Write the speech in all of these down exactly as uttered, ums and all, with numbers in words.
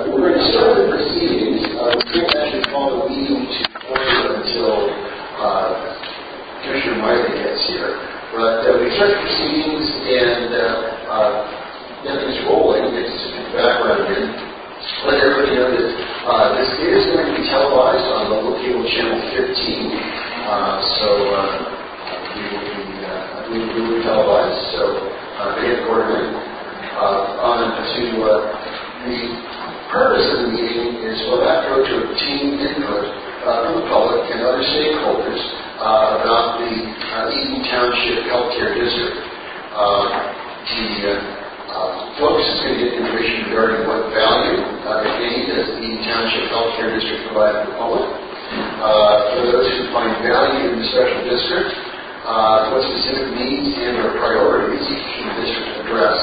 we're going to start the proceedings. Uh, we can't actually call the meeting to order until uh, Commissioner Miley gets here. But uh, we start the proceedings and uh, uh, get things rolling, get some background in. Let everybody know that uh, this is going to be televised on local cable channel fifteen. Uh, so uh, we will be, uh, we will be televised. So uh, they have coordinated. Uh, on to uh, the purpose of the meeting is for that go to obtain input uh, from the public and other stakeholders uh, about the uh, Eaton Township Healthcare District. Uh, the uh, uh, focus is going to get information regarding what value, uh, if any, does the Eaton Township Healthcare District provide to the public. Uh, for those who find value in the special district, uh, what specific needs and or priorities should the district address.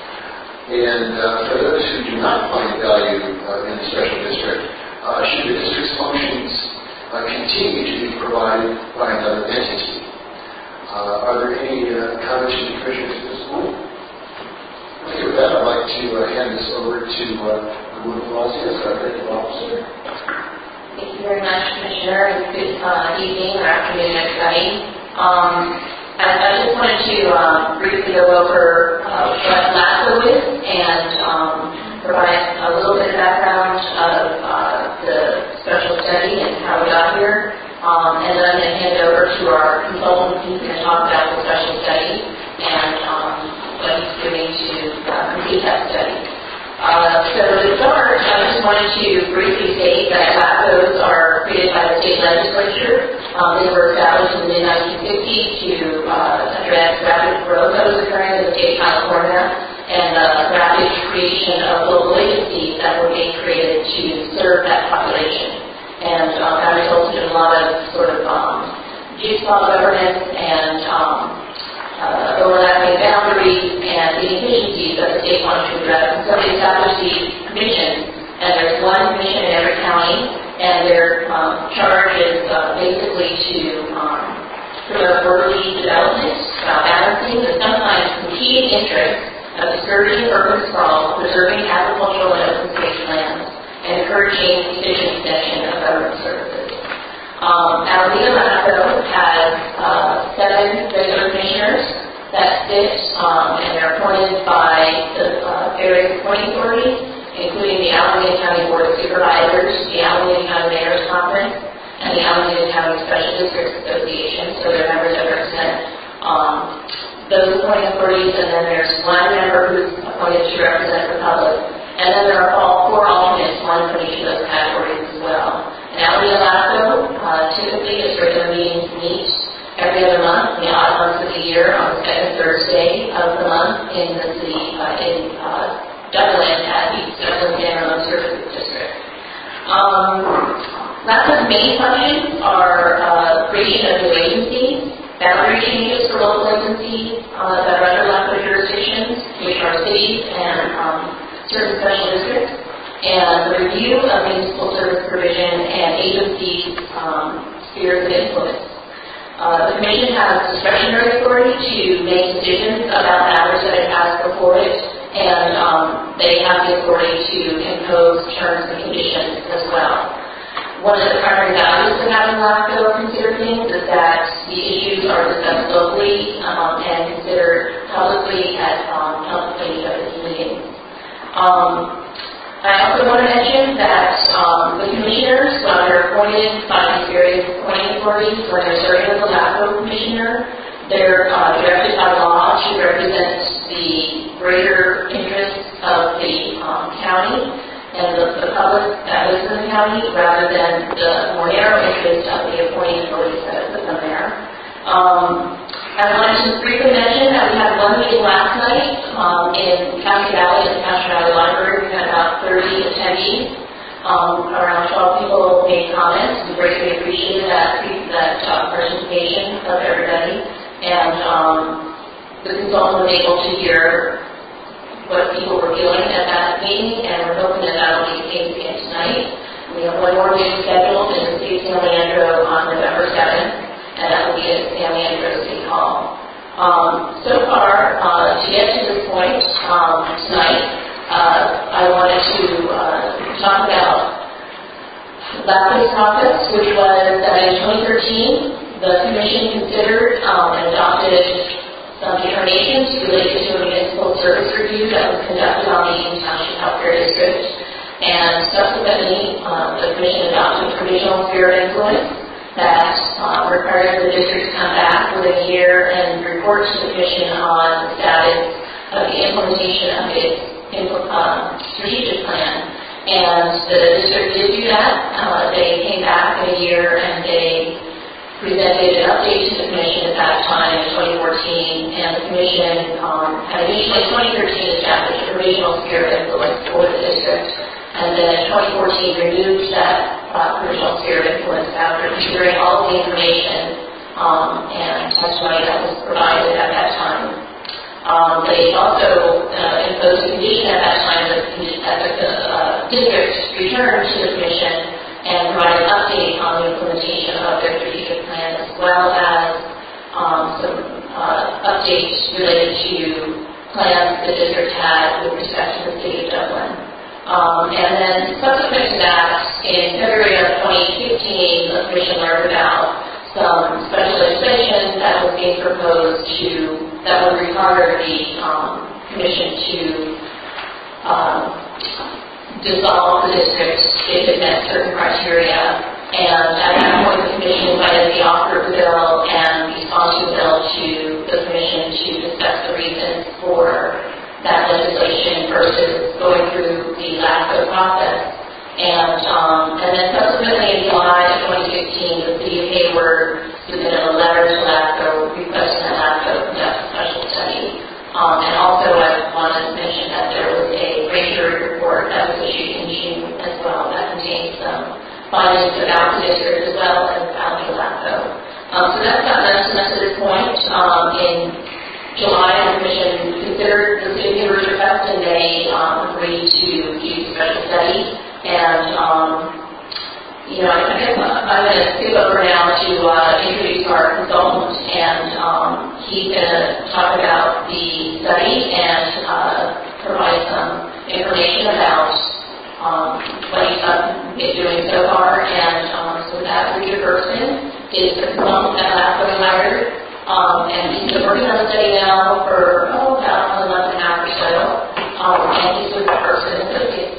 And uh, for those who do not find value uh, in the special district, uh, should the district's functions uh, continue to be provided by another entity? Uh, are there any uh, comments from the commissioners at this point? Okay, with that, I'd like to uh, hand this over to uh, Ruth Palacios, our executive officer. Thank you very much, Commissioner, and good uh, evening or afternoon, everybody. Um, I, I just wanted to um, briefly go over uh, what LASSO is and um, provide a little bit of background of uh, the special study and how we got here. Um, and then I'm going to hand it over to our consultant who's going to talk about the special study and um, what he's doing to uh, complete that study. Uh, so to start, I just wanted to briefly state that LASSOs are created by the state legislature. Um, they were established in the mid nineteen sixties to uh, address rapid growth that was occurring in the state of California and the uh, rapid creation of local agencies that were being created to serve that population. And um, that resulted in a lot of sort of um, jigsaw governance and um, Uh, overlapping boundaries and the inefficiencies that the state wanted to address. And so they established these commissions, and there's one commission in every county, and their um, charge is uh, basically to um, promote orderly development, uh, balancing the sometimes competing interests of discouraging urban sprawl, preserving agricultural and open space lands, and encouraging efficient extension of government services. Um, Alameda LASSO has uh, seven regular commissioners that sit, um, and they're appointed by the uh, various appointing authorities, including the Alameda County Board of Supervisors, the Alameda County Mayor's Conference, and the Alameda County Special Districts Association. So they're members that represent um, those appointing authorities, and then there's one member who's appointed to represent the public. And then there are all four alternates, one from each of those categories as well. And Alameda LASSO, uh, typically its regular meetings meet every other month, in the odd months of the year, on the second Thursday of the month in the city, uh, in uh, Dublin at the Dublin San Ramon Services District. Um, LASSO's main functions are uh, creation of new agencies, boundary changes for local agencies uh, that are under LASSO jurisdictions, which are cities and um, certain special districts, and the review of municipal service provision and agency um, spheres of influence. Uh, the Commission has discretionary authority to make decisions about matters that it has before it, and um, they have the authority to impose terms and conditions as well. One of the primary values of having LASSO consider things is that the issues are discussed locally um, and considered publicly at um, publicly noticed meetings. Um, I also want to mention that um, the commissioners, when they're appointed by these various appointing authorities, when they're serving as a LASSO commissioner, they're uh, directed by law to represent the greater interests of the um, county and the, the public that lives in the county, rather than the more narrow interests of the appointing authorities that put them there. Um, I wanted to briefly mention that we had one meeting last night um, in County Valley at the County Valley Library. We had about thirty attendees. Um, around twelve people made comments. We greatly appreciated that, that uh, participation of everybody. And um, the consultant was able to hear what people were feeling at that meeting, and we're hoping that that will be the case again tonight. We have one more meeting scheduled in the city of San Leandro on November seventh. And that will be at San Leandro City Hall. Um, so far, uh, to get to this point um, tonight, uh, I wanted to uh, LAPCO process, which was that in twenty thirteen, the Commission considered um, and adopted some determinations related to a municipal service review that was conducted on the Eaton Township Healthcare District. And subsequently, um, the Commission adopted a provisional sphere of influence that um, requires the district to come back within a year and report to the Commission on the status of the implementation of its um, strategic plan. And the district did do that. Uh, they came back in a year and they presented an update to the Commission at that time in twenty fourteen, and the Commission um, had initially in twenty thirteen established a provisional sphere of influence for the district, and then in twenty fourteen removed that uh, provisional sphere of influence after considering all of the information um, and testimony that was provided at that time. Um, they also uh, imposed a condition at that time that the uh, district returned to the Commission and provide an update on the implementation of their strategic plan, as well as um, some uh, updates related to plans the district had with respect to the city of Dublin. Um, and then subsequent to that, in February of twenty fifteen, the Commission learned about some special legislation that was being proposed to, that would require the um, Commission to um, dissolve the district if it met certain criteria. And at that point, the Commission invited the author of the bill and the sponsor of the bill to the Commission to discuss the reasons for that legislation versus going through the LAPCO process. And um, and then subsequently in July of twenty sixteen, the City of Hayward submitted a letter to LAPCO requesting that LAPCO conduct a special study. Um, and also I wanted to mention that there was a Ranger report that was issued in June as well that contains some findings about the district as well as about the LAPCO. Um, so that's gotten us to this point. Um, in July, the Commission considered the City of Hayward's request, and they um, agreed to do a special study. And, um, you know, I guess I'm going to skip over now to uh, introduce our consultant, and um, he's going to talk about the study and uh, provide some information about um, what he's been doing so far. And um, so that Richard Bergson is the consultant that LAPCO hired. Um, and he's been working on the study now for, oh, about a month and a half or so. Um, and he's with the person associates.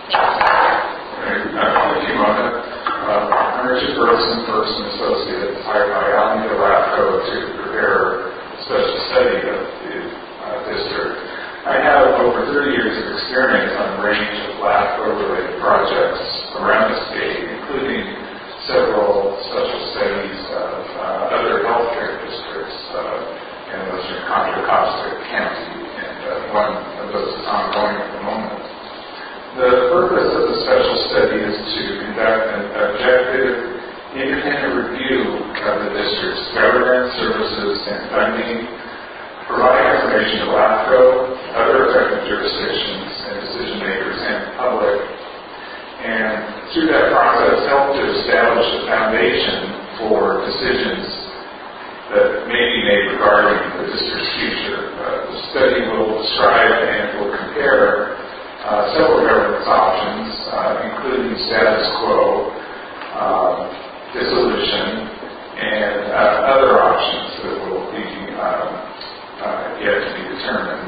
Thank you, Mona. Uh, I'm Richard Bergson, Bergson Associates, hired by Alameda LAPCO to prepare a special study of the uh, district. I have over thirty years of experience on a range of LAPCO-related projects around the state, including several special studies of uh, other healthcare districts, uh, and those are Contra Costa County, and uh, one of those is ongoing at the moment. The purpose of the special study is to conduct an objective, independent review of the district's government, services, and funding, provide information to LAPCO, other affected jurisdictions, and decision makers, and the public, and through that process help to establish a foundation for decisions that may be made regarding the district's future. Uh, the study will describe and will compare uh, several governance options, uh, including status quo, uh, dissolution, and uh, other options that will be uh, uh, yet to be determined.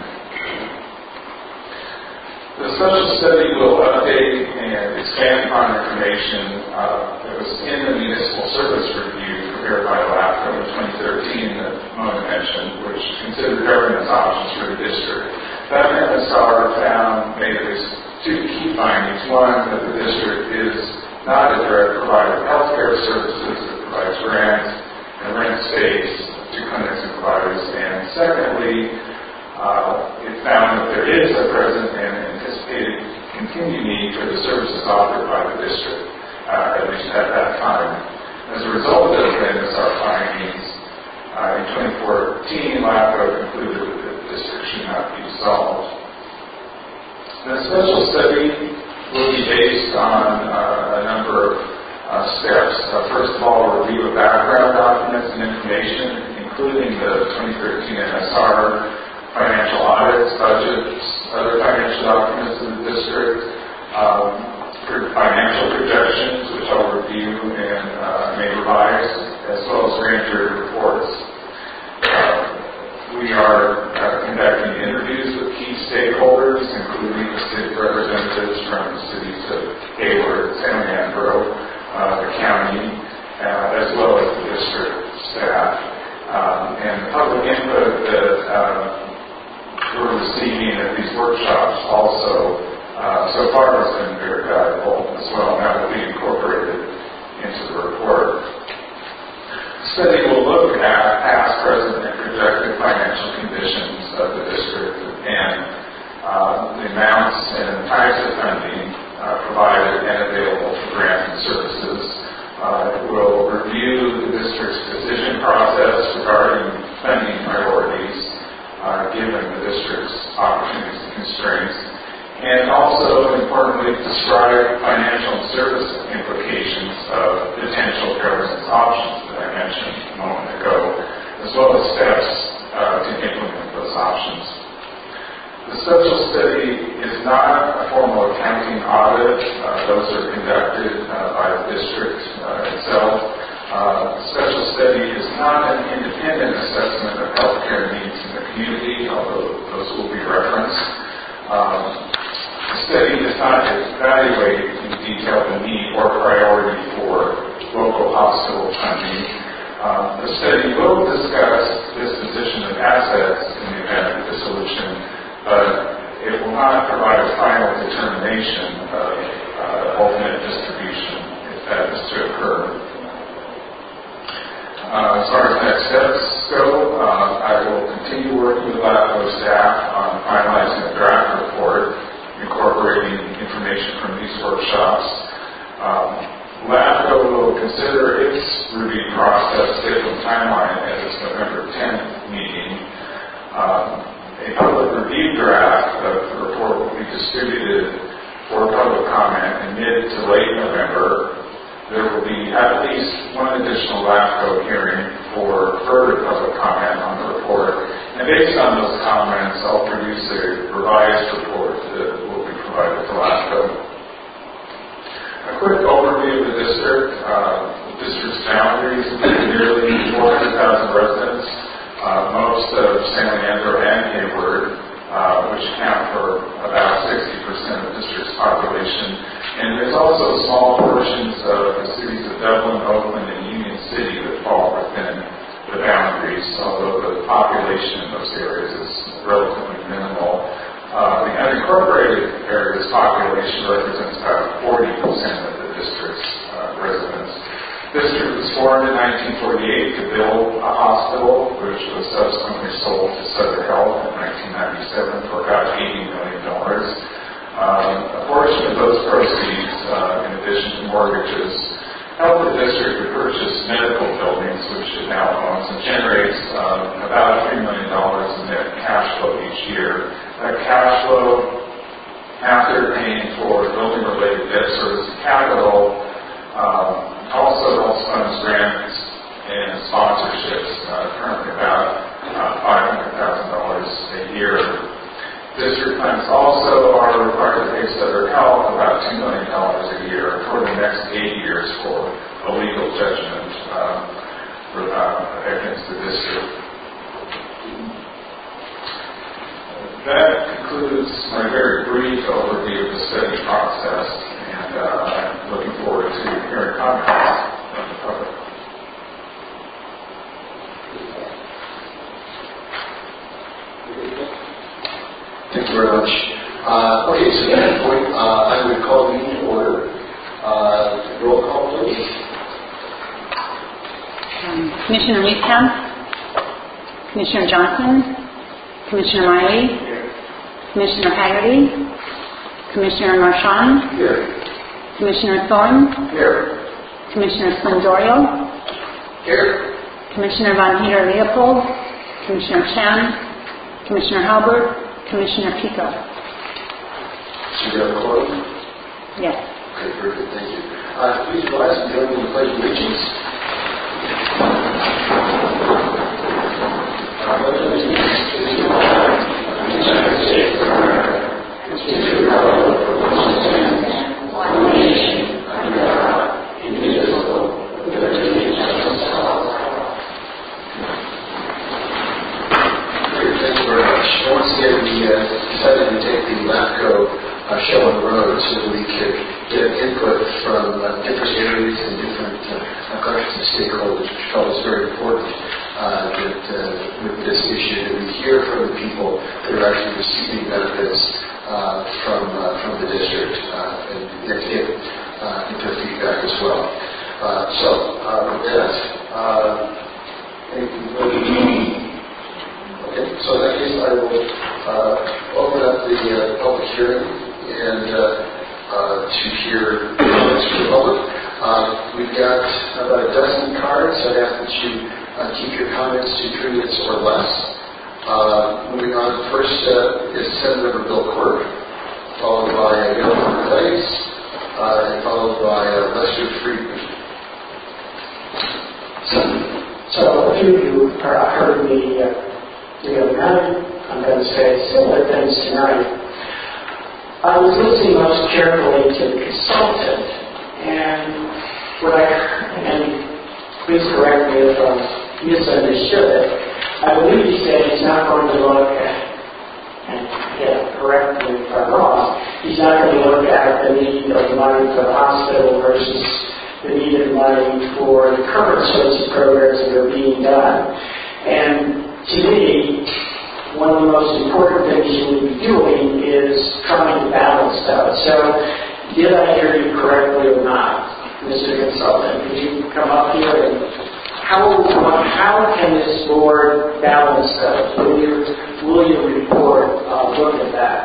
The special study will update and expand upon information uh, that was in the municipal service review prepared by LAPCO in twenty thirteen that Mona mentioned, which considered governance options for the district. That M S R found made at least two key findings. One, that the district is not a direct provider of healthcare services. It provides grants and rent space to clinics and providers. And secondly, uh, it found that there is a present and anticipated continued need for the services offered by the district, uh, at least at that time. As a result of those M S R findings, uh, in twenty fourteen, LAPCO concluded that the district should not be dissolved. The special study will be based on uh, a number of uh, steps. Uh, first of all, a review of background documents and information, including the twenty thirteen M S R, financial audits, budgets, other financial documents in the district, um, financial projections, which shall review and uh, may revise, as well as grand jury reports. Uh, we are uh, conducting interviews with key stakeholders, including the city representatives from the cities of Hayward, San Leandro, uh, the county, uh, as well as the district staff. Um, and the public input that uh, we're receiving at these workshops also uh, so far has been very valuable as well. That will be incorporated into the report. The study will look at past, present, and projected financial conditions of the district and uh, the amounts and types of funding uh, provided and available for grants and services. Uh, it will review the district's decision process regarding funding priorities, uh, given the district's opportunities and constraints, and also, importantly, describe financial and service implications of potential governance options that I mentioned a moment ago, as well as steps uh, to implement those options. The social study is not a formal accounting audit. Uh, those are conducted uh, by the district uh, itself. Uh, the special study is not an independent assessment of healthcare needs in the community, although those will be referenced. Um, the study does not evaluate in detail the need or priority for local hospital funding. Uh, the study will discuss disposition of assets in the event of dissolution, but it will not provide a final determination of uh, ultimate distribution if that is to occur. Uh, as far as next steps go, uh, I will continue working with LAFCO staff on finalizing a draft report incorporating information from these workshops. Um, LAFCO will consider its review process scheduled timeline at its November tenth meeting. Um, A public review draft of the report will be distributed for public comment in mid to late November. There will be at least one additional LAFCO hearing for further public comment on the report. And based on those comments, I'll produce a revised report that will be provided to LAFCO. A quick overview of the district. Uh, the district's boundaries include nearly four hundred thousand residents. Uh, most of San Leandro and Hayward, uh, which account for about sixty percent of the district's population. And there's also small portions of the cities of Dublin, Oakland, and Union City that fall within the boundaries, although the population in those areas is relatively minimal. Uh, the unincorporated area's population represents about forty percent of the district's uh, residents. The district was formed in nineteen forty-eight to build a hospital, which was subsequently sold to Sutter Health in nineteen ninety-seven for about eighty million dollars. Um, a portion of those proceeds, uh, in addition to mortgages, helped the district to purchase medical buildings, which it now owns, and generates um, about three million dollars in net cash flow each year. That cash flow, after paying for building-related debt service and capital, um, also helps fund grants and sponsorships, uh, currently about uh, five hundred thousand dollars a year. District funds also are required to pay Sutter Health about two million dollars a year for the next eight years for a legal judgment uh, for, uh, against the district. That concludes my very brief overview of the study process, and uh, I'm looking forward to hearing comments from the public. Thank you very much. Uh, okay, so at that point, uh, I would call the meeting to order. Uh, roll call, please. Um, Commissioner Newcomb, Commissioner Johnson, Commissioner Miley, Here. Commissioner Haggerty, Commissioner Marchand, Here. Commissioner Thorne, Here. Commissioner Splendorio, Here. Commissioner Von Heater Leopold, Commissioner Chan, Commissioner Halbert, Commissioner Pico. So you have a quorum? Yes. Okay, very good, thank you. Uh, please rise and join me in the pledge of allegiance. I pledge allegiance to the flag of the United States of America and to the republic for which it stands, one nation, under God, from uh, different areas and different uh, collections of stakeholders, which felt was very important uh, that uh, with this issue that we hear from the people that are actually receiving benefits uh, from uh, from the district uh, and get to get uh, into feedback as well. Uh, so uh, with that, uh, anything further? Okay, so in that case, I will uh, open up the uh, public hearing and uh, uh, to hear comments from the public. Uh, we've got about a dozen cards. I'd ask that you uh, keep your comments to three minutes or less. Uh, moving on, first uh, is Senate Member Bill Quirk, followed by uh, Johan Clays, uh, and followed by uh, Lester Friedman. So, so a few of you heard me uh, the other night. I'm going to say similar things tonight. I was listening most carefully to the consultant, and what I and please correct me if I misunderstood it. I believe he said he's not going to look at, and yeah, correct me if I'm wrong. He's not going to look at the need of money for the hospital versus the need of money for the current sorts of programs that are being done. And to me, one of the most important things you will be doing is trying to balance those. So, did I hear you correctly or not, Mister Consultant? Could you come up here and how how can this board balance those? Will your will your report uh, look at that?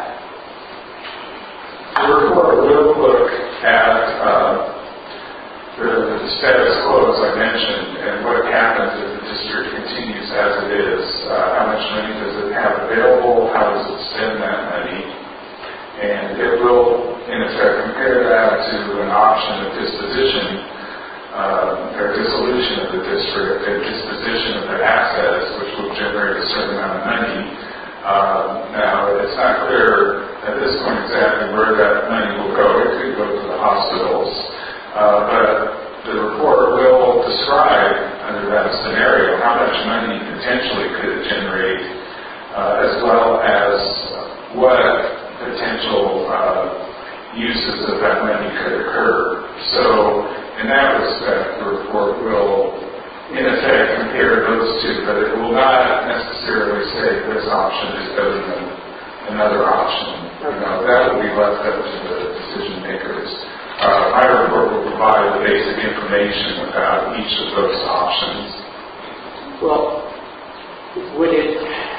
The report will look at uh, the, the status quo, as I mentioned, and what happens if the district continues as it is. Uh, how much money does it have available? How does it spend that money? And it will, in effect, compare that to an option of disposition, uh, or dissolution of the district, and disposition of their assets, which will generate a certain amount of money. Uh, now, it's not clear at this point exactly where that money will go. It could go to the hospitals. Uh, but the report will describe, under that scenario, how much money potentially could it generate, uh, as well as what potential uh, uses of that money could occur. So, in that respect, the report will, in effect, compare those two, but it will not necessarily say this option is better than another option. You know, that will be left up to the decision makers. Uh, my report will provide the basic information about each of those options. Well, would it...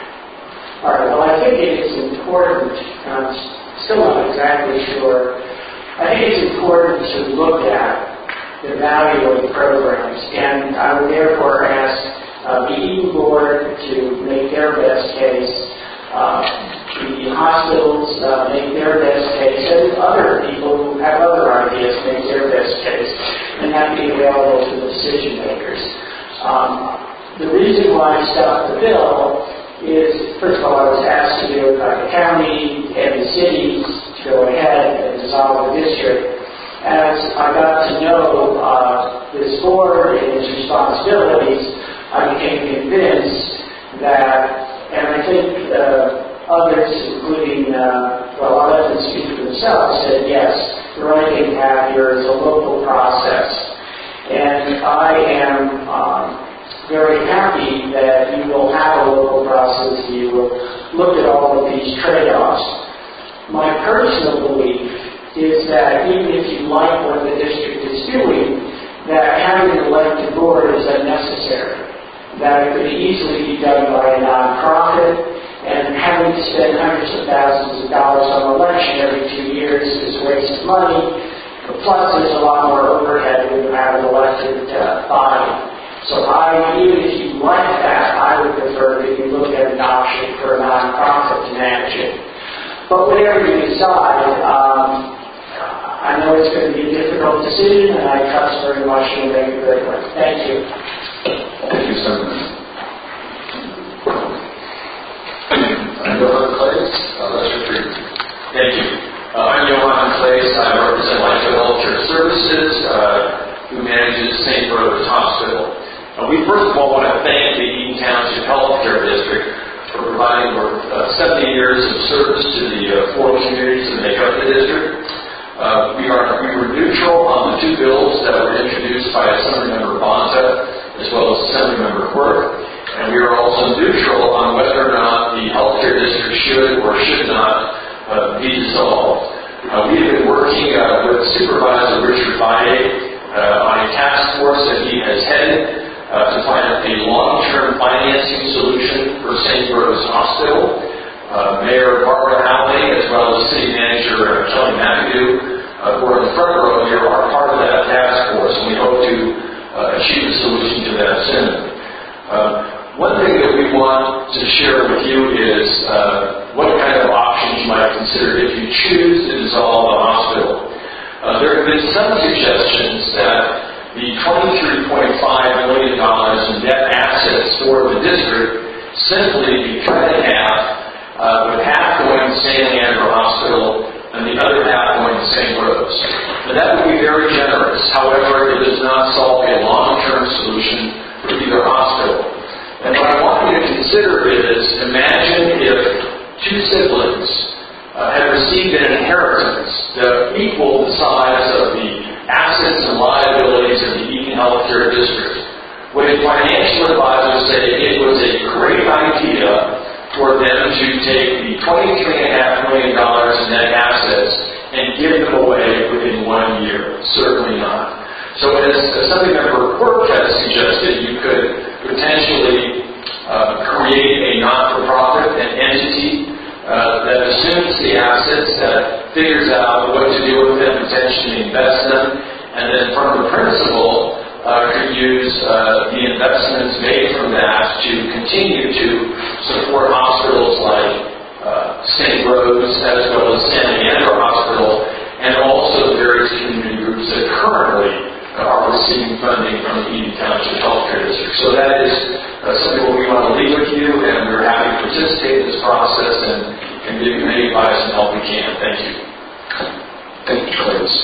All right, well, I think it is important, I'm still not exactly sure, I think it's important to look at the value of the programs, and I would therefore ask uh, the Eden Board to make their best case, uh, the hospitals uh, make their best case, and other people who have other ideas make their best case, and that be available to the decision makers. Um, the reason why I stopped the bill is, first of all, I was asked to do it by the county and the cities to go ahead and dissolve the district. As I got to know uh, this board and its responsibilities, I became convinced that, and I think uh, others, including, uh, well, I'll let them speak for themselves, said yes, the right thing to have here is a local process. And I am um, very happy that you will have a local process, you will look at all of these trade-offs. My personal belief is that even if you like what the district is doing, that having an elected board is unnecessary, that it could easily be done by a nonprofit, and having to spend hundreds of thousands of dollars on an election every two years is a waste of money. Plus, there's a lot more overhead when you have an elected uh, body. So I, even if you like that, I would prefer that you look at an option for a nonprofit to manage it. But whatever you decide, um, I know it's going to be a difficult decision, and I trust very much you'll make a good one. Thank you. Thank you so much. Johan Clays, uh, Lester Friedman. Thank you. Uh, I'm Johan Clays. I represent Lifeco Healthcare Services, uh, who manages Saint Rose Hospital. Uh, we first of all want to thank the Eden Township Healthcare District for providing over uh, seventy years of service to the uh, four communities that make up the district. Uh, we are we we were neutral on the two bills that were introduced by Assemblymember Bonta as well as Assemblymember Quirk, and we are also neutral on whether or not the healthcare district should or should not uh, be dissolved. Uh, we have been working uh, with Supervisor Richard Valle uh, on a task force that he has headed uh, to find a long-term financing solution for Saint Rose Hospital. Uh, Mayor Barbara Howley, as well as City Manager uh, Kelly McAdoo, uh, who are in the front row here, are part of that task force, and we hope to uh, achieve a solution to that soon. Uh, one thing that we want to share with you is uh, what kind of options you might consider if you choose to dissolve the hospital. Uh, there have been some suggestions that the twenty-three point five million dollars in net assets for the district simply be cut in half, uh, with half going to Saint Leander Hospital and the other half going to Saint Rose. Now, that would be very generous. However, it does not solve a long-term solution for either hospital. And what I want you to consider is, imagine if two siblings uh, had received an inheritance that equal the size of the assets and liabilities of the Eaton Healthcare District. Would a financial advisor say it was a great idea for them to take the twenty-three point five million dollars in net assets and give them away within one year? Certainly not. So as Assemblymember Quirk has suggested, you could potentially uh, create a not-for-profit, an entity uh, that assumes the assets, that figures out what to do with them, potentially invest them, and then from the principal uh, could use uh, the investments made from that to continue to support hospitals like uh, Saint Rose as well as San Leandro Hospital, and also various community groups that currently are receiving funding from the Eaton Township Healthcare District. So that is uh, something what we want to leave with you, and we're happy to participate in this process and, and give you any advice and help we can. Thank you. Thank you, Clarence.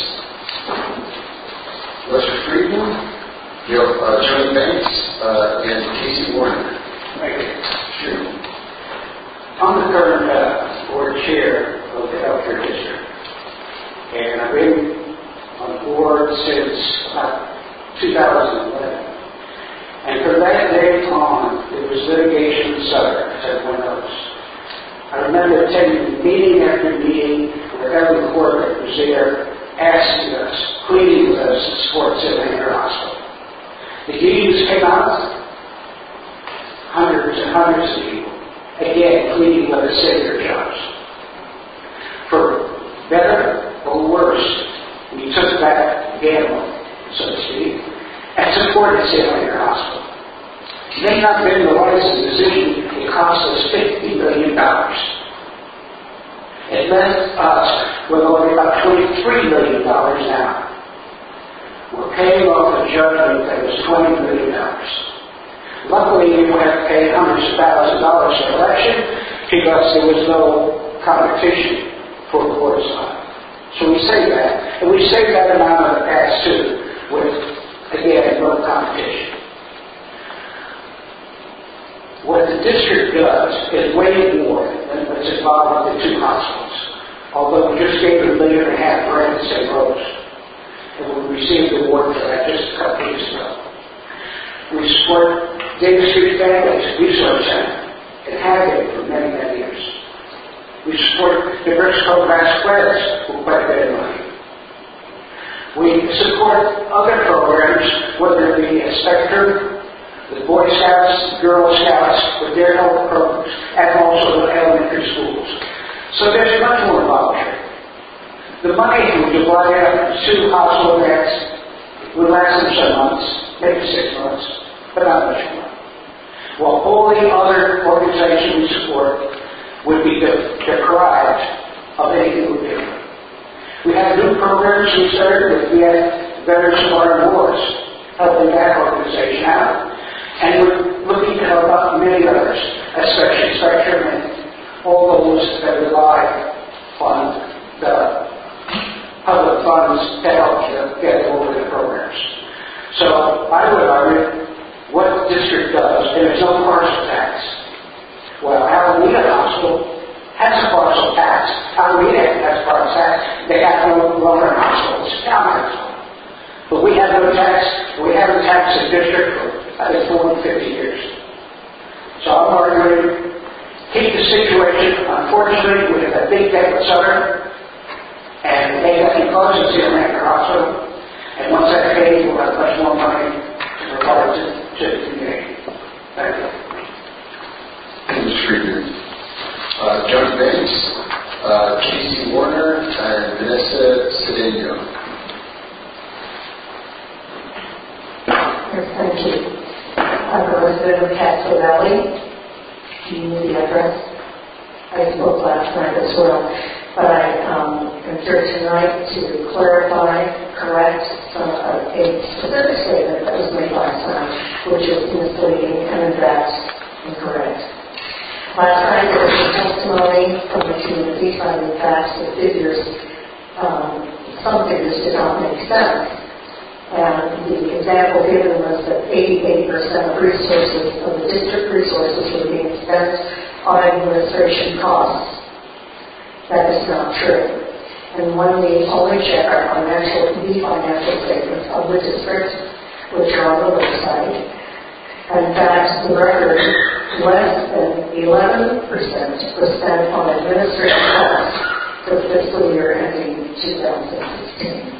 Lester Friedman, you have uh, Johnny Banks, uh, and Casey Warner. Thank you. Sure. I'm the current uh, board chair of the healthcare district, and I've been on the board since about two thousand eleven. And from that day on, there was litigation in Southern, as everyone knows. I remember attending meeting after meeting where every court that was there asking us, pleading with us to support Saint Leander Hospital. The unions came out, hundreds and hundreds of people, again, pleading with us, save your jobs. For better or worse, we took that gamble, so to speak, and supported Saint Leander Hospital. It may not have been the wisest decision. It cost us fifty million dollars. It left us with only about twenty-three million dollars now. We're paying off a judgment that was twenty million dollars. Luckily, we don't have to pay hundreds of thousands of dollars for election because there was no competition for the board side. So we save that, and we save that amount of the past too, with, again, no competition. What the district does is way more than what's involved with the two hospitals. Although we just gave a million and a half grant to Saint Rose, and we received the award for that just a couple weeks ago. We support Davis Street Families Resource Center and have been for many, many years. We support the Briscoe Grass Squares with quite a bit of money. We support other programs, whether it be a Spectrum, the Boy Scouts, Girl Scouts, with their health programs, and also the elementary schools. So there's much more involved here. The money we divide up into two hospital grants would last them some months, maybe six months, but not much more. While all the other organizations we support would be deprived of anything we do. We have new programs we started with. We had Veterans of Our Wars, helping that organization out. And we're looking to help out many others, especially Spectrum and all those that rely on the public funds to help get over the programs. So I would argue what the district does, and there's no partial tax. Well, Alameda Hospital has a partial tax. Alameda has a partial tax. They have no longer hospitals. Now, I'm But we have no tax, we haven't taxed the district for, I think, more than fifty years. So I'm arguing, keep the situation. Unfortunately, we have a big debt with Southern, and they have to close the American Hospital. And once that's paid, we'll have much more money to provide to, to the community. Thank you. Thank you, Mister Uh, John Banks, uh, Casey Warner, and Vanessa Cedeno. Yes, thank you. I'm a resident of Castro Valley. Do you need the address? I spoke last night as well. But I um, am here tonight to clarify, correct some, uh, a specific statement that was made last night, which is misleading and in fact incorrect. Last night there was a testimony from the community citing facts and figures. Um, some figures did not make sense. And the example given was that eighty-eight percent of resources, of the district resources, were being spent on administration costs. That is not true. And when we only check our financial, the financial statements of the district, which are on the website, in fact, the record, less than eleven percent was spent on administrative costs for the fiscal year ending two thousand sixteen.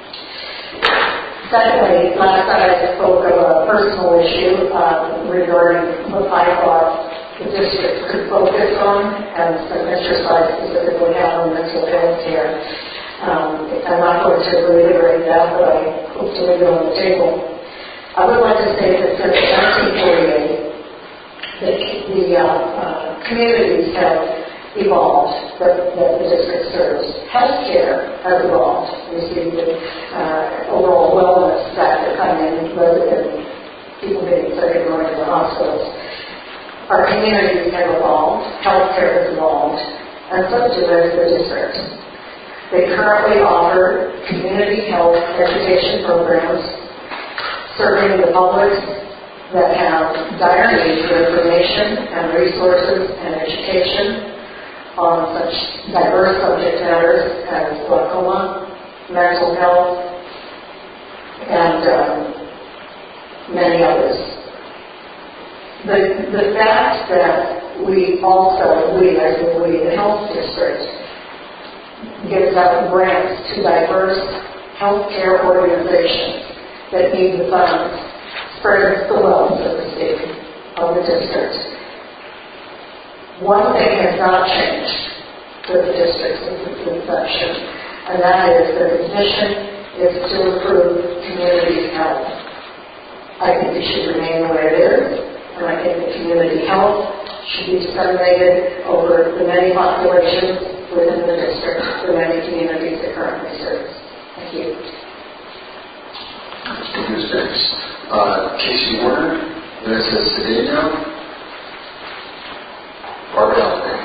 Secondly, last night I spoke of a personal issue uh, regarding what I thought the district could focus on, and some exercise specifically had on mental health care. Um, I'm not going to reiterate that, but I hope to leave it on the table. I would like to say that since nineteen forty-eight, the, the uh, uh, communities have evolved that, that the district serves. Healthcare has evolved. We see the uh, overall wellness factor come in rather than people getting sick and going to the hospitals. Our communities have evolved, healthcare has evolved, and so too has the district. They currently offer community health education programs serving the public that have dire need for information and resources and education on such diverse subject matters as glaucoma, mental health, and um, many others. The, the fact that we also, we as the we, the health district, gives out grants to diverse healthcare organizations that need the funds, spreads the wealth, so to speak, of the district. One thing has not changed with the district since its inception, and that is that its mission is to improve community health. I think it should remain the way it is. And I think the community health should be disseminated over the many populations within the district, the many communities it currently serves. Thank you. Thank you, Mister Banks. Uh, Casey Warner, Vanessa Cedeno, Barbara Allen.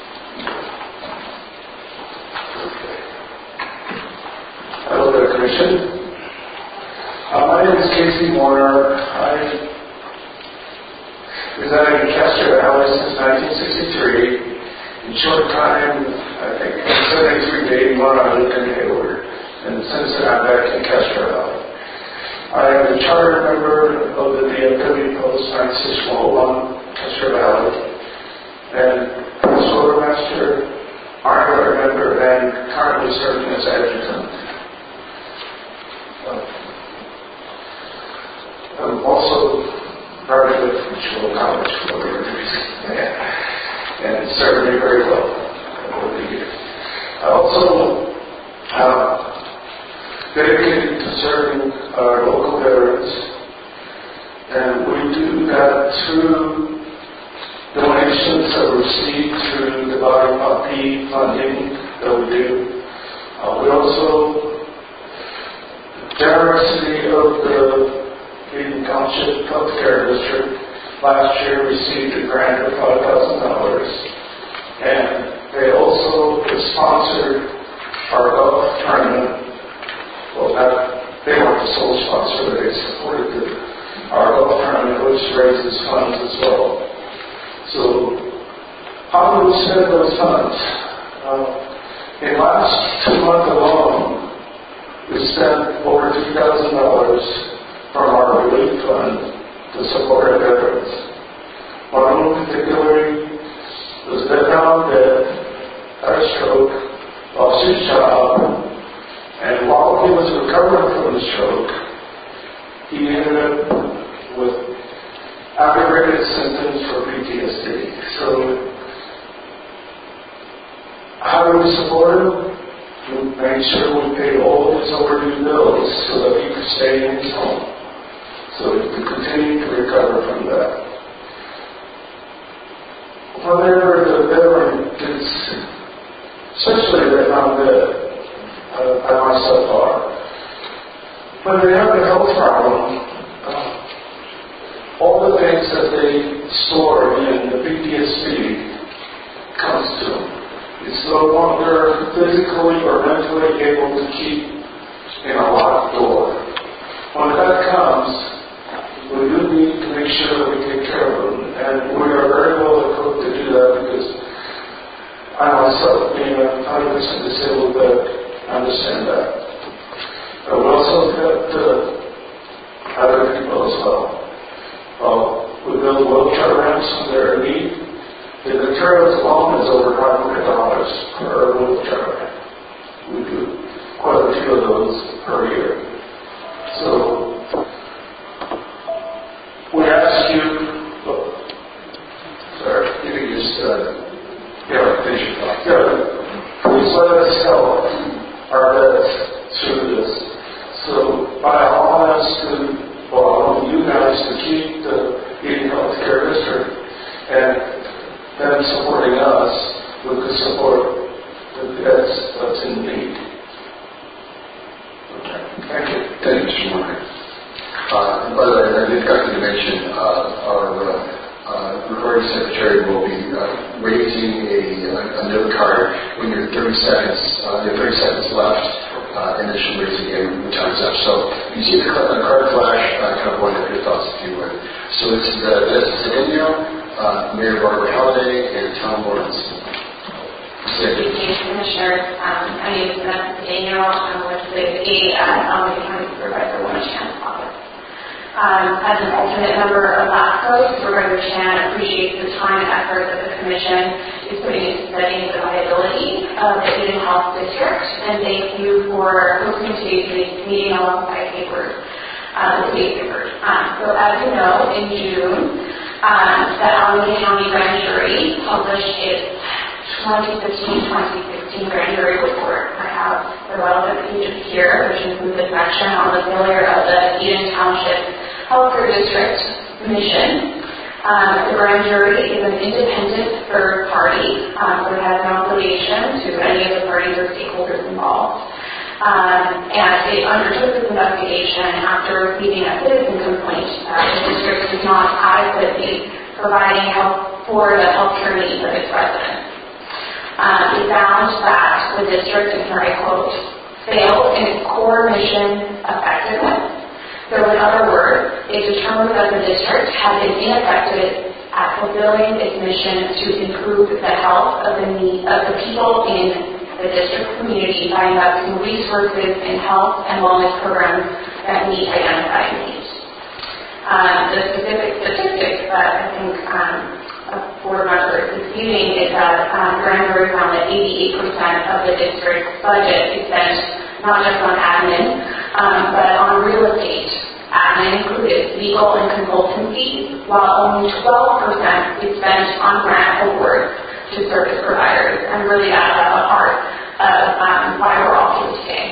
Hello there, Commission. Uh, my name is Casey Warner. I resided in Castro Valley since nineteen sixty-three. In short time, I think from seventy-three to eighty-one, I lived in Hayward. And since then, I'm back in Castro Valley. I am a charter member of the D F W Post nine six one one, Castro Valley. And I'm a quartermaster, Army Guard member, and currently serving as adjutant. Uh, I'm also graduate from Chilo College for the reason, and it served me very well over the years. I also uh, dedicated to serving our local veterans, and we do that through donations that we receive through the bottom up P funding that we do. Uh, we also, the generosity of the Eden Township Healthcare District last year received a grant of five thousand dollars, and they also sponsored our golf tournament. Well, not, they weren't the sole sponsor, but they supported the, our golf tournament, which raises funds as well. So, how do we spend those funds? Uh, in the last two months alone, we We spent over two thousand dollars from our relief fund to support our veterans. One of them particularly was that found dead, had a stroke, lost his job, and while he was recovering from the stroke, he ended up with aggravated symptoms for P T S D. So, how do we support him? We made sure we paid all of his overdue bills so that he could stay in his home, so he could continue to recover from that. Whenever the veteran gets, especially the found dead, uh, I myself are, when they have a health problem, uh, all the things that they store in the P T S D comes to them. It's no longer physically or mentally able to keep in a locked door. When that comes, we do need to make sure that we take care of them, and we are very well equipped to do that because I myself, being a one hundred percent disabled vet, understand that. But we also got uh, other people as well. Well, we build wheelchair ramps when they're in need. The materials alone is over five hundred dollars per wheelchair ramp. We do quite a few of those per year. So, we ask you, oh, sorry, you can just, uh, yeah, finish your thought. Yeah, please let us help our vets through this. So, by allowing us to, well, allowing you guys to keep the Eden Health Care District and them supporting us, we could support the vets that's in need. Okay. Thank you. Thank you, Mister Martin. Uh, by the way, I did forget to mention uh, our uh, uh, recording secretary will be uh, raising a, a note card when you're thirty seconds, uh, you have thirty seconds left, uh, and then she'll raise it again when time's up. So you see the card flash, uh, kind of point up your thoughts if you would. So it's uh, Vanessa Cedeno, uh, Mayor Barbara Halliday, and Tom Lawrence. Thank you, Commissioner. Um, my name is Vanessa Cedeno. I'm a legislative aide at Alameda County Supervisor Wilma Chan's office. Um, as an alternate member of LASCO, Supervisor Chan appreciates the time and effort that the Commission is putting into studying the viability of the Eden Health District, and thank you for hosting today's meeting alongside papers, uh, the state papers. Um, so as you know, in June, um, the Alameda County Grand Jury published its twenty fifteen twenty sixteen Grand Jury Report. I have the relevant pages here, which include the section on the failure of the Eden Township Healthcare District mission. Um, the Grand Jury is an independent third party, um, so it has no affiliation to any of the parties or stakeholders involved. Um, and it undertook this investigation after receiving a citizen complaint that the district is not adequately providing help for the healthcare needs of its residents. Uh, it found that the district, and here I quote, failed in its core mission effectiveness. So in other words, it determined that the district had been ineffective at fulfilling its mission to improve the health of the need of the people in the district community by investing resources in health and wellness programs that meet identified needs. Um, the specific statistics that I think um, a board member is disputing is that um, Grand Jury found that eighty-eight percent of the district's budget is spent not just on admin, um, but on real estate. Admin included legal and consultant fees, while only twelve percent is spent on grant awards to service providers, and really that's at the heart of um, why we're all here today.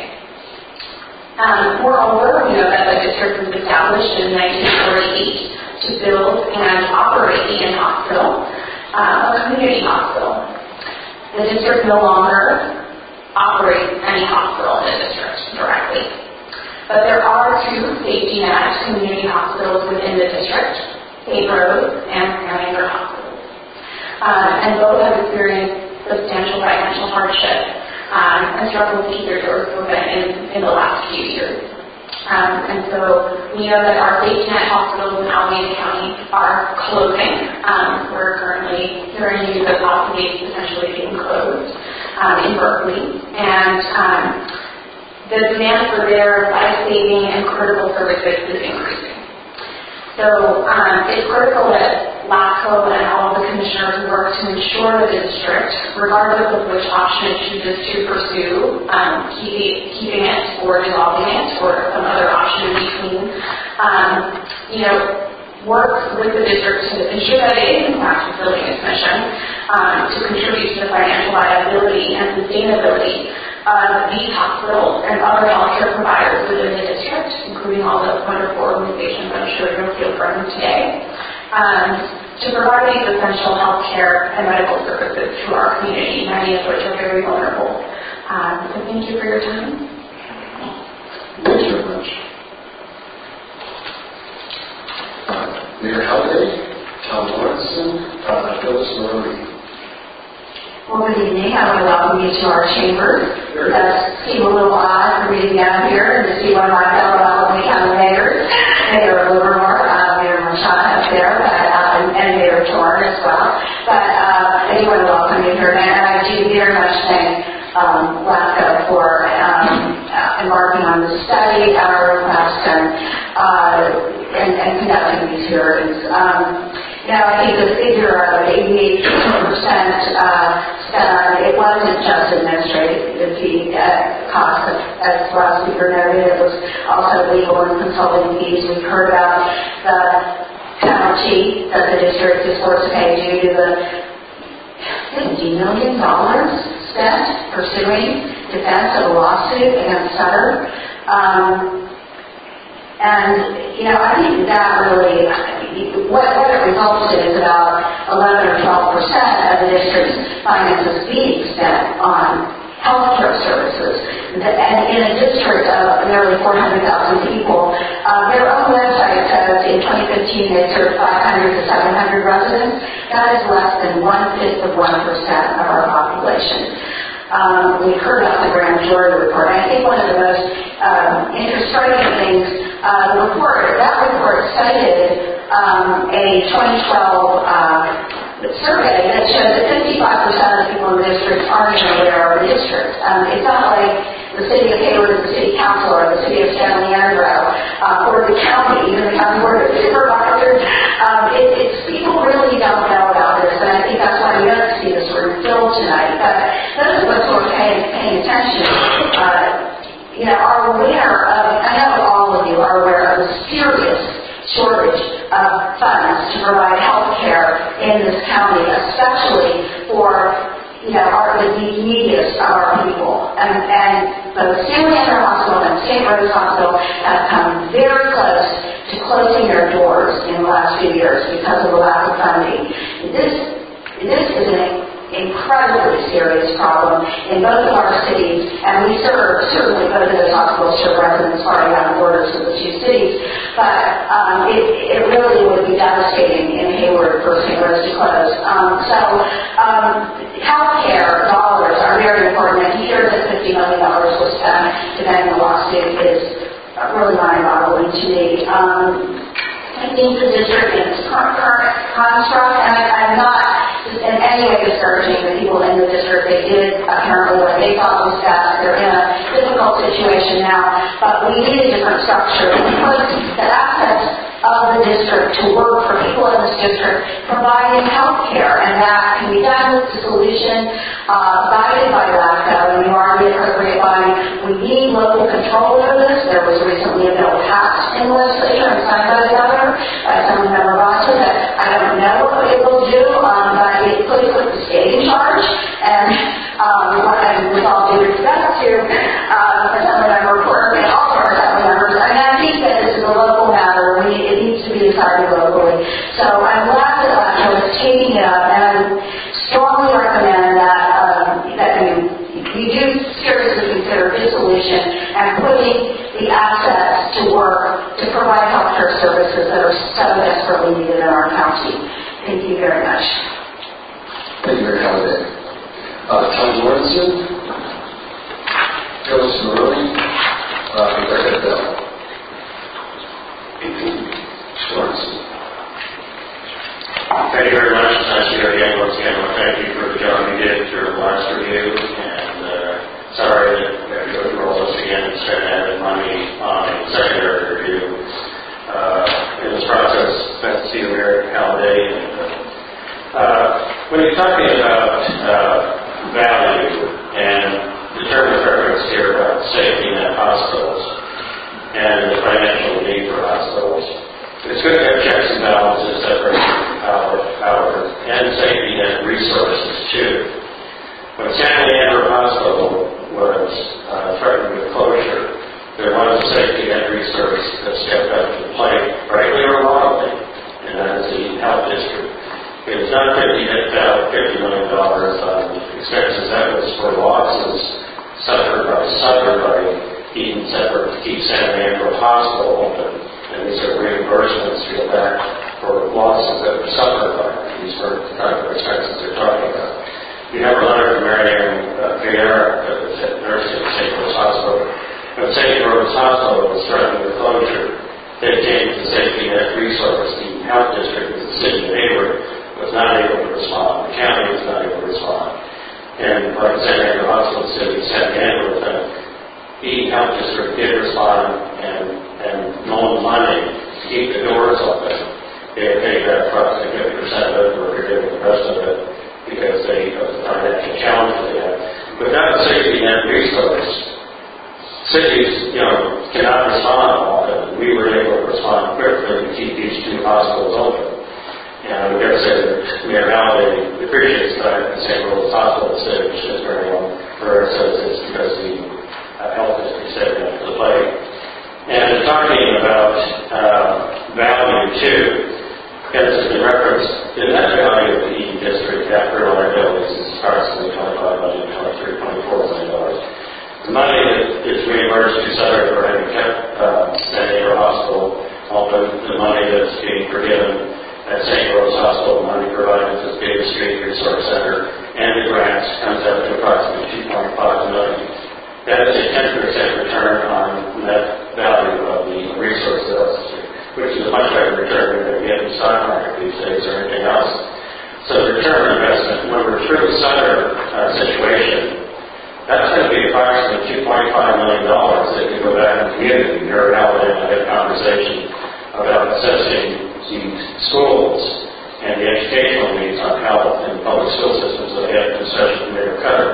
Um, moreover, we know that the district was established in nineteen forty-eight to build and operate Eden Hospital, uh, a community hospital. The district no longer operates any hospital in the district directly. But there are two safety net community hospitals within the district, St. Rose and Fairhanger Hospitals. Um, and both have experienced substantial financial hardship um, and struggled to keep their doors open in, in the last few years. Um, and so we know that our safety net hospitals in Alameda County are closing. Um, we're currently hearing news of possibly potentially being closed um, in Berkeley. And um, the demand for their life-saving and critical services is increasing. So um, it's critical that LAFCO and all of the commissioners work to ensure that the district, regardless of which option it chooses to pursue, um, keep, keeping it or dissolving it or some other option in between, um, you know, work with the district to ensure that it is in fact fulfilling its mission um, to contribute to the financial viability and sustainability of these hospitals and other healthcare providers within the district, including all the wonderful organizations I'm sure you'll hear from today, um, to provide these essential healthcare and medical services to our community, many of which are very vulnerable. Um, so thank you for your time. Thank you very much. Uh, Mayor Halliday, Tom Lawrenson, uh, Phyllis Maroney. Well, good evening. I want to welcome you to our chamber. It does seem a little odd for me to be out here and to see one of my fellow Albany County mayors, Mayor Livermore, uh, Mayor Marchand up there, but, uh, and Mayor Torn as well. But uh, I do want to welcome you here, and I do very much thank um, LAFCO for um, uh, embarking on this study, our request, and, uh, and, and conducting these hearings. Um, You know, I think the figure of eighty-eight percent uh, spent, it wasn't just administrative fee uh, costs, as the last speaker noted. It was also legal and consulting fees. We've heard about the penalty that the district is forced to pay due to the fifty million dollars spent pursuing defense of a lawsuit against Sutter. Um, And, you know, I think that really, what, what it results in is about eleven or twelve percent of the district's finances being spent on health care services. And in a district of nearly four hundred thousand people, uh, their own website says in twenty fifteen they served five hundred to seven hundred residents. That is less than one-fifth of one percent of our population. Um, we've heard about the grand jury report. I think one of the most um, interesting things, uh, the report, that report cited um, a twenty twelve uh, survey that showed that fifty-five percent of the people in the district aren't even aware of the district. Um, it's not like the city of Hayward is the city council or the city of San Leandro uh, or the county, even the county board of supervisors. Um, it, it's people really don't know about this, and I think that's why we don't see this room filled tonight. But those of us who are paying, paying attention, uh, you know, are aware of, I know all of you are aware of the serious shortage of funds to provide health care in this county, especially for, you know, our, the neediest of our people. And, and both San Leandro Hospital and Saint Rose Hospital have come very close to closing their doors in the last few years because of the lack of funding. This, this is an incredibly serious problem in both of our cities, and we serve, certainly both of those hospitals serve residents far beyond the borders of the two cities, but um, it, it really would be devastating in Hayward for Saint Rose to close. Um, so um, health care dollars are very important, and to hear that fifty million dollars was spent to defend the lawsuit is really mind-boggling to me. Um, I think the district in its current, current construct, and I, I'm not in any way discouraging the people in the district. They did apparently what they thought was best. They're in a difficult situation now, but we need a different structure. We put the assets of the district to work for people in this district providing health care, and that can be done with the solution uh, guided by LAFCO, and you are the appropriate body. We need local control over this. There was recently a bill passed in the legislature and signed by the governor, by some member Roger, that I don't know what it will do, um, but it could put the state in charge, and um, and with all due respect to um, Assembly Member Quirk and all of our Assembly members, I mean, I think that this is a local matter. We, it needs to be decided locally. So I'm glad that LAFCO is taking it up, and I strongly recommend that um, that you, you do seriously consider dissolution and putting the assets to work to provide health care services that are so desperately needed in our county. Thank you very much. Thank you, Mayor Halliday. Uh, Tom Lawrenson, Phyllis Maroney, uh, Rebecca Bell. Lawrenson. Thank you very much. Nice to hear again. Once again, I want to thank you for the job you did through the last review. And uh, sorry that we have to go through all this again. It's and the financial need for hospitals. It's going to have checks and balances, separate power, power and safety net resources too. When San Leandro Hospital was uh, threatened with closure, there was a safety net resource that stepped up to the plate, rightly or wrongly, and that is the health district. It was not fifty million dollars on expenses. That was for losses suffered by suffered by Eaton separate to keep San Leandro Hospital open. And these are reimbursements to go back for losses that were suffered by these were the type of expenses they're talking about. You have a letter from Mary Ann uh, Vieira, that was at nursing at Saint Rose Hospital. When Saint Rose Hospital was threatened with closure, they came to the safety net resource. The health district, as a city neighbor, was not able to respond. The county was not able to respond. And like San Diego Hospital City, San Diego, the Eaton Health District did respond and, and loaned money to keep the doors open. They had paid back approximately fifty percent of it, or forgiving the rest of it, because they, of the financial challenges they had. Without a safety net resource, cities, you know, cannot respond often. We were able to respond quickly to keep these two hospitals open. And we've got to say that Mayor Halliday appreciates the fact that Saint Rose Hospital said which is very well for our citizens because the uh, health district stepped up to the plate. And talking about uh, value too, as has been referenced, the net value of the Eaton district after liabilities is approximately twenty-five million dollars, twenty-three, twenty-four million dollars. The money that is reimbursed to Sutter for having kept uh, San Diego Hospital open, the money that's being forgiven at Saint Rose Hospital, money provided to the Davis Street Resource Center, and the grants comes out to approximately two point five million dollars. That is a ten percent return on net value of the resource sales, which is a much better return than you get in the stock market these days or anything else. So the return on investment, when we're through the Sutter uh, situation, that's going to be approximately two point five million dollars that can go back in the community. You're out and I had a conversation about assessing the schools and the educational needs on health in public school systems that they have a discussion from Mayor Cutter.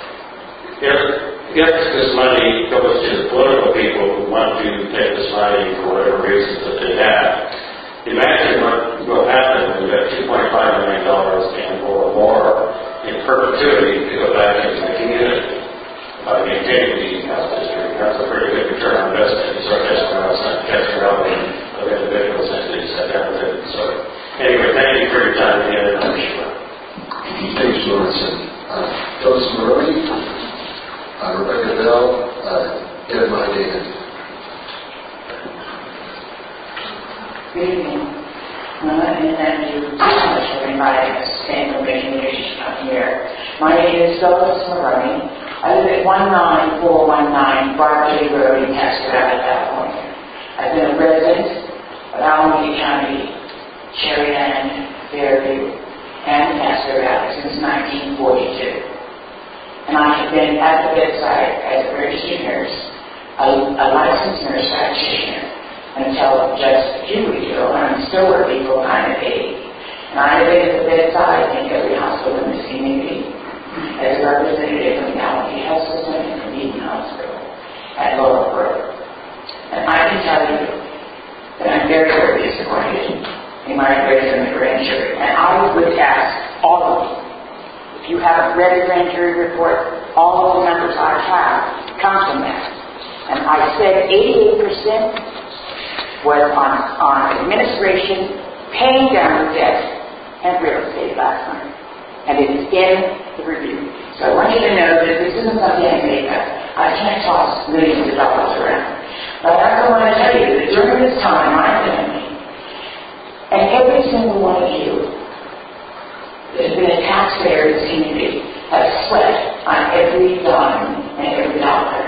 If, if this money goes to the political people who want to take this money for whatever reasons that they have, imagine what will happen when you have two point five million dollars and or more in perpetuity to go back into the community by maintaining the health district. That's a pretty good return on investment. You start catching around, catching around of individuals and entities that have it. So anyway, thank you for your time again, and I'm sure. Thanks, Lawrence. Uh, Phyllis Maroney, uh, Rebecca Bell, uh, Ed David. Good evening. Uh, and thank you so much for inviting us and for making the issue come here. My name is Phyllis Maroney. I live at one nine four one nine Barclay Road in Castro Valley, California. I've been a resident of Alameda County, Cherryland, Fairview, and Castro Valley since nineteen forty-two. And I have been at the bedside as a registered nurse, a, a licensed nurse practitioner, until just a few weeks ago, and I'm still working full time at eighty. And I have been at the bedside in every hospital in this community as a representative from the Alameda Health System and from Eaton Hospital at Laurel Road. And I can tell you that I'm very, very disappointed in my raising the grand jury. And I would ask all of you, if you haven't read the grand jury report, all of the numbers I have come from that. And I said eighty-eight percent was on, on administration, paying down the debt, and real estate last night. And it is in the review. So I want you to know that this isn't something I made up. I can't toss millions of dollars around. But I also want to tell you that during this time, my family, and every single one of you that has been a taxpayer in this community, have sweat on every dime and every dollar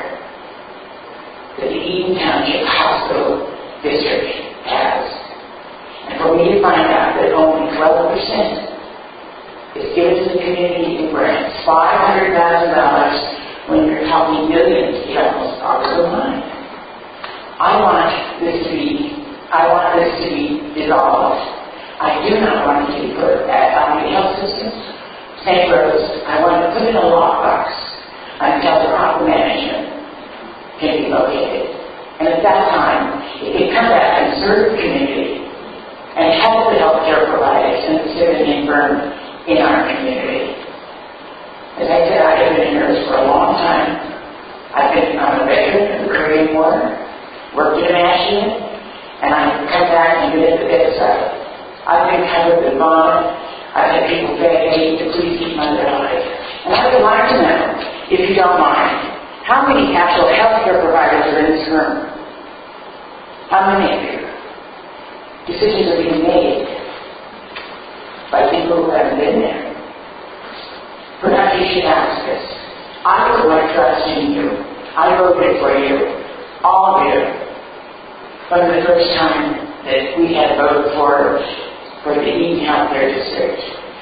that the Eaton Township Hospital District has. And for me to find out that only twelve percent is given to the community in grants, five hundred thousand dollars when you're talking millions, it almost boggles the mind. I want this to be, I want this to be dissolved. I do not want it to be put at Alameda Health System, Saint Rose. I want to put it in a lockbox until the proper management can be located. And at that time, it could come back and serve the community and help the healthcare providers and the civilian firm in our community. As I said, I have been a nurse for a long time. I've been on a veteran of the Korean War, worked in a machine, and I've come back and been at the bedside. I've been covered with vomit. I've had people beg me to please keep my life alive. And I would like to know, if you don't mind, how many actual healthcare providers are in this room? How many of you? Decisions are being made by people who haven't been there. Perhaps you should ask this. I put my trust in you. I voted for you, all of you, from the first time that we had voted for, for the Eden Healthcare District.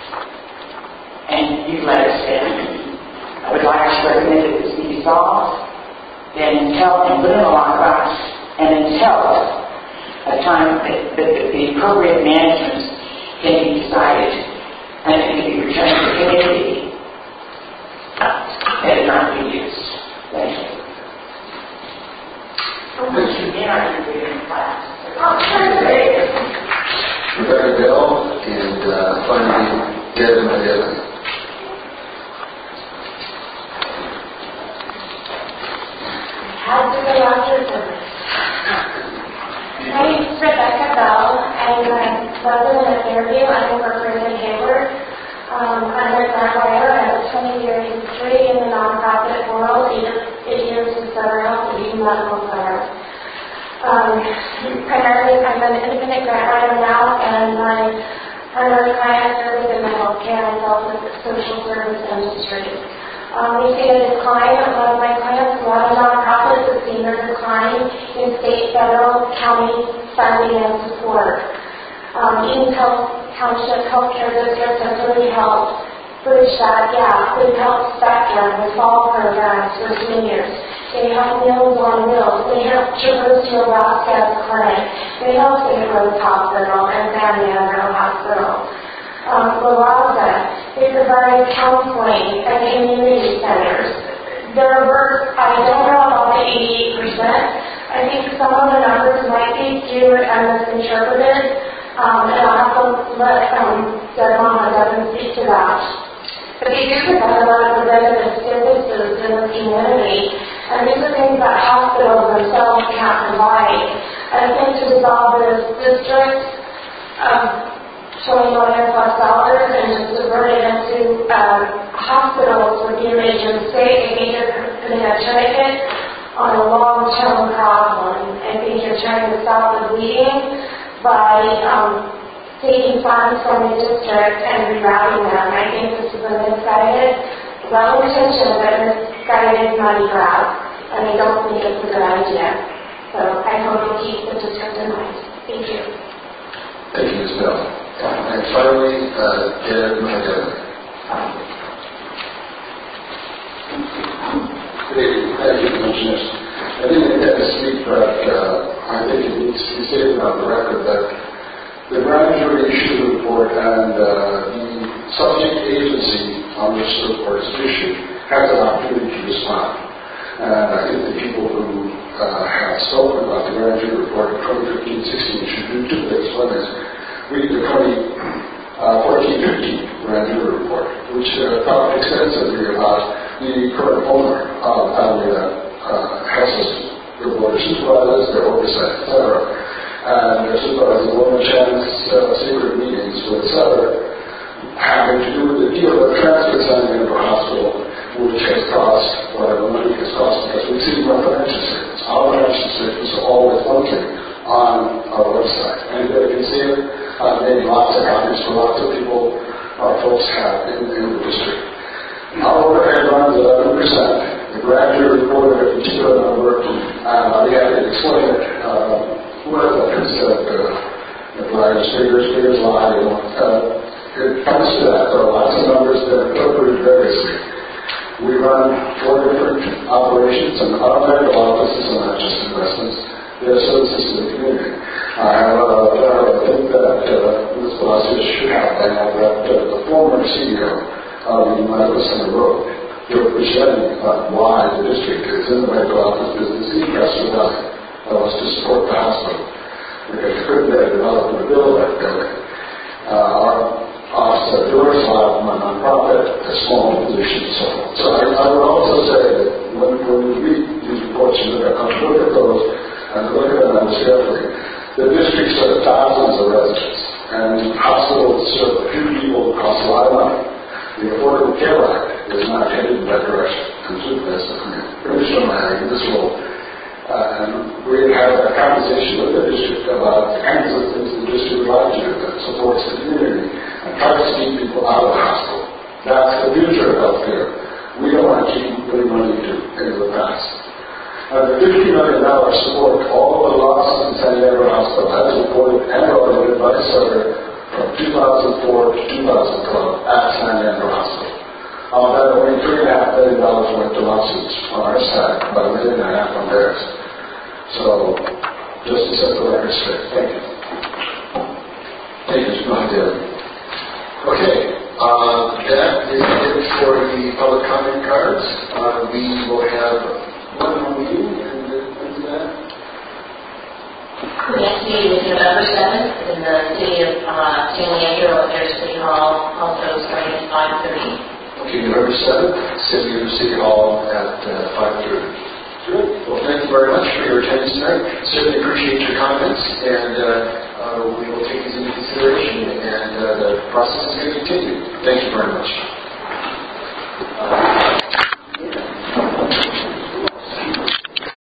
And you let us down. I would like to recommend that this be dissolved, then until, and put in a lockbox, and until a time that, that the appropriate management can be decided and it can be returned to the community and not be used. Thank you. So much again are you doing in class? Rebecca Bell, and uh, finally, Devin Devin. How do the doctor service? My name is Rebecca Bell. I'm a resident of Fairview. I work for Lynn Hayward. Um, I'm a grandmother. I have twenty years history in the nonprofit world, eight, eight years with Sutter Health, the Eden Medical Center. Um, primarily, I'm an independent grant writer now, and my primary client service in the healthcare and health with the social service industry. Um, we see a decline of one of my clients. A lot of nonprofits have seen a decline in state, federal, county funding and support. Um, Eden Health Township Healthcare District has really helped bridge that gap. They've helped Spectrum with fall programs for seniors. They help Meals on Wheels. They help Traverse Nebraska Clinic. They help Saint Rose Hospital and San Leandro Hospital. Um, La Raza, they provide counseling and community centers. Their work, I don't know about the eighty-eight percent. I think some of the numbers might be skewed and misinterpreted. Um, and I'll have to let um, Deb Mama Devin speak to that. But they do provide a lot of preventative services in the community. And these are things that hospitals themselves can't provide. I think to dissolve this district, um, twenty million plus dollars and just divert it into um, hospitals would be a major mistake. I think you're putting a tourniquet on a long-term problem. I think you're trying to stop the bleeding by um, taking funds from the district and rerouting them. I think this is a misguided, well-intentioned, but misguided money grab, and I don't think it's a good idea. So I hope you keep the district in mind. Thank you. Thank you, Miz Bell. And finally, uh, Janet McDevitt. Good evening. Thank you, Commissioners. I didn't get to speak, but uh, I think it needs to be stated on the record that the grand jury issued a report and uh, the subject agency on which the report is issued has an opportunity to respond. And I think the people who uh, have spoken about the grand jury report of twenty fifteen sixteen should do two things. One is read the twenty fourteen fifteen grand jury report, which uh, talked extensively about the current owner of the family that uh, health system, the board of supervisors, their oversight, et cetera. And their supervisor, Lorna Chan's uh, secret meetings with Sutter having to do with the deal of transfer San Leandro Hospital, which has cost whatever money it has cost, because we've seen our financial statements. Our financial statements are always monthly on our website. Anybody can see it. I've made lots of copies for lots of people our folks have in, in the district. Our overhead runs eleven percent. The grand jury reported a particular number, and I'll be happy to explain it. Uh, well, like I said, uh, liars, figures, figures lie. You know, uh, it comes to that. There are lots of numbers that are interpreted variously. We run four different operations, and our medical offices are not just investments. They're services to the community. I have uh, I think that uh, Miz Palacios should have by now that uh, the former C E O of the Medical Center Road, representing uh, why the district is in the medical office business in Castro Valley. That was to support the hospital, because you couldn't get a developer to build that building. Uh, our office at Doris Lab, my nonprofit, a small position, and so forth. So I, I would also say that when, when we read these reports, you look at, look at those and look at them most carefully. The district serves thousands of residents, and hospitals serve a few people, cost a lot of money. The Affordable Care Act is not headed in that direction. And so that's the Commissioner Lang in this role. Uh, and we have a conversation with the district about the kinds of things the district would like to do that supports the community and try to keep people out of the hospital. That's the future of healthcare. We don't want to keep putting money into, into the past. Uh, the fifty million dollars support all of the losses in San Diego Hospital as reported and audited by Sutter from two thousand four to two thousand twelve at San Diego Hospital. Of that, only three and a half million dollars went to lawsuits on our side, about a million and a half on theirs. So, just to set the record straight. Thank you. Thank you, Mister Mahadev. Okay, uh, that is it for the public comment cards. Uh, we will have one more meeting, and when's that? The next meeting is November seventh in the city of uh, San Diego at their City Hall, also starting at five thirty. Okay, November seventh, City of City Hall at uh, five thirty. Good. Well, thank you very much for your attendance tonight. Certainly appreciate your comments, and uh, uh, we will take these into consideration, and uh, the process is going to continue. Thank you very much.